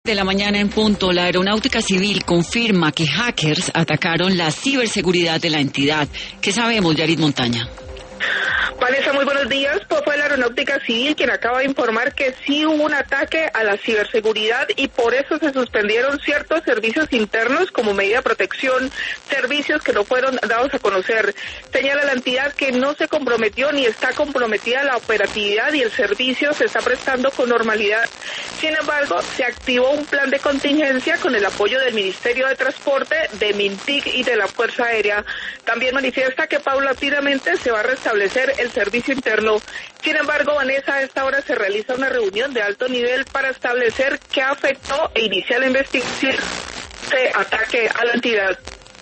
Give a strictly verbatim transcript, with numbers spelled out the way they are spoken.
De la mañana en punto, la Aeronáutica Civil confirma que hackers atacaron la ciberseguridad de la entidad. ¿Qué sabemos, Yarit Montaña? Vanessa, muy buenos días. Pues fue la Aeronáutica Civil quien acaba de informar que sí hubo un ataque a la ciberseguridad y por eso se suspendieron ciertos servicios internos como medida de protección, servicios que no fueron dados a conocer. Señala la entidad que no se comprometió ni está comprometida la operatividad y el servicio se está prestando con normalidad. Sin embargo, se activó un plan de contingencia con el apoyo del Ministerio de Transporte, de MINTIC y de la Fuerza Aérea. También manifiesta que paulatinamente se va a restablecer el servicio interno. Sin embargo, Vanessa, a esta hora se realiza una reunión de alto nivel para establecer qué afectó e iniciar la investigación de ataque a la entidad.